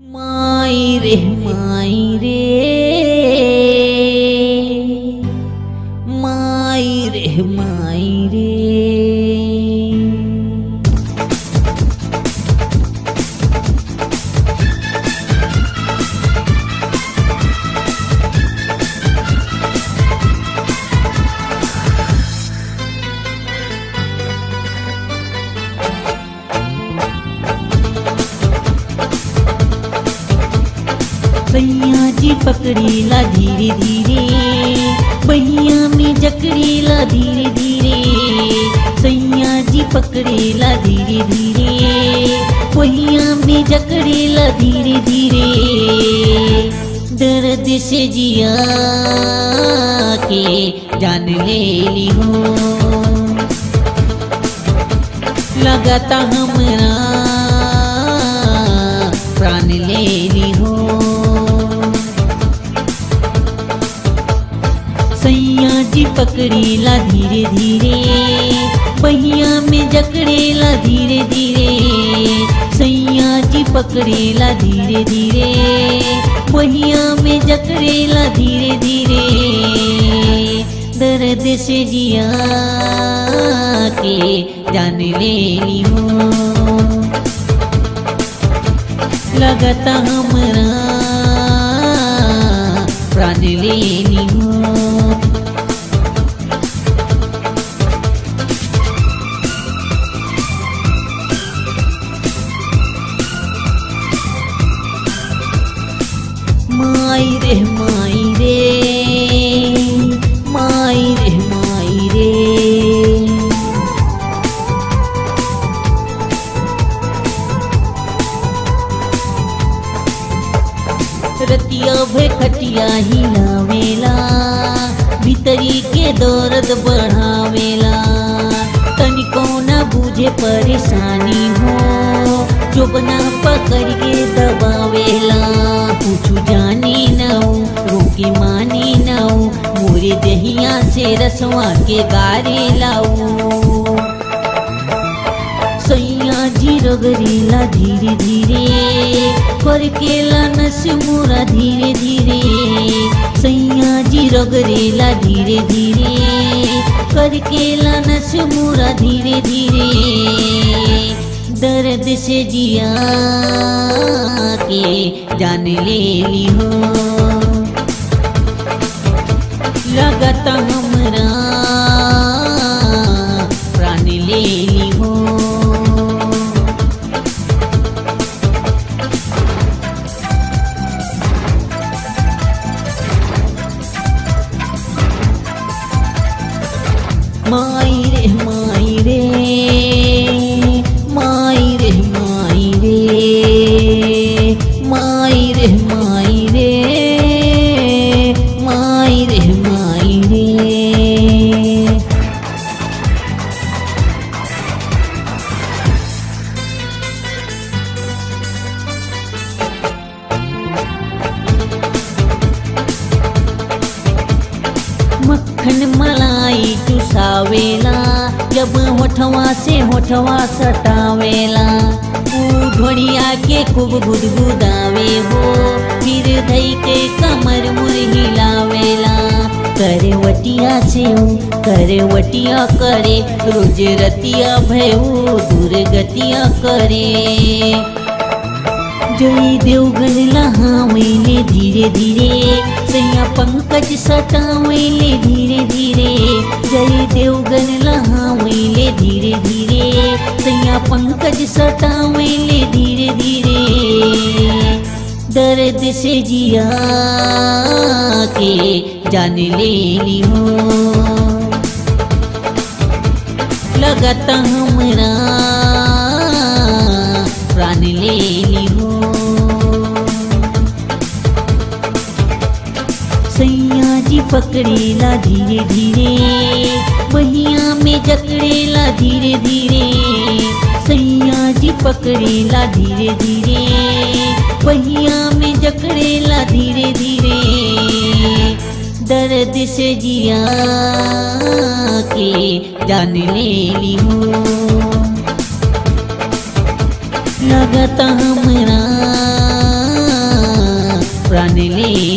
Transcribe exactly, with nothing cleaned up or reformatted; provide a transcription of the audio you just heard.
माई रे माई रे माई रे माई रे सैया जी पकड़ीला धीरे धीरे बहिया में जकड़ीला धीरे धीरे सैया जी पकड़ीला धीरे धीरे बहिया में जकड़ीला धीरे धीरे दर्द से जिया के जान ले ली हो लगाता हमरा प्राण ले ली हो सैया जी पकड़ीला धीरे धीरे बहिया में जकड़ेला धीरे धीरे सैया जी पकड़ेला धीरे धीरे बहिया में जकड़ेला धीरे धीरे दर्द से जिया के जान ले ली हो लगता हमरा प्राण ले ली हो माई रे माई रे माई रे माई रे रतिया भे खटिया हिलावेला भीतरी के दर्द बढ़ावेला तनिको न बुझे परेशानी हो जो बना पकड़ के दबावेला पूछू जानी नाऊ रोकी मानी नाऊ मोरे दहिया से रसवा के गारे लाऊ सैया जी रगड़ेला धीरे धीरे करकेला नस मोरा धीरे धीरे सैया जी रगड़ेला धीरे धीरे करकेला नस मोरा धीरे धीरे दर्द से जिया के जान ले ली हो लगता हमरा प्राण ले ली हो माई रे माई रे माई रे माई रे माई रे माई रे माई रे माई रे मक्खन मलाई चुसावेला जब होठवा से होठवा सटावेला ढोड़िया के खूब गुदगुदावे हो फिर धई के कमर मुर हिलावेला करे वटिया से करे वटिया करे रोज रतिया भयू दुर्गतिया करे जय देवगन लहावेले धीरे धीरे सैया पंकज सटावेले धीरे धीरे जय देवगन लहावेले धीरे धीरे सैया पंकज सटावेले धीरे धीरे दर्द से जिया के जान ले ली हो लगता हमरा प्राण ले ली हो सैया जी पकड़ेला धीरे धीरे बहिया में जकड़ेला धीरे धीरे सैया जी पकड़ेला धीरे धीरे बहिया में जकड़ेला धीरे धीरे दर्द से जिया के जान ले ली हो लगता हमरा जानली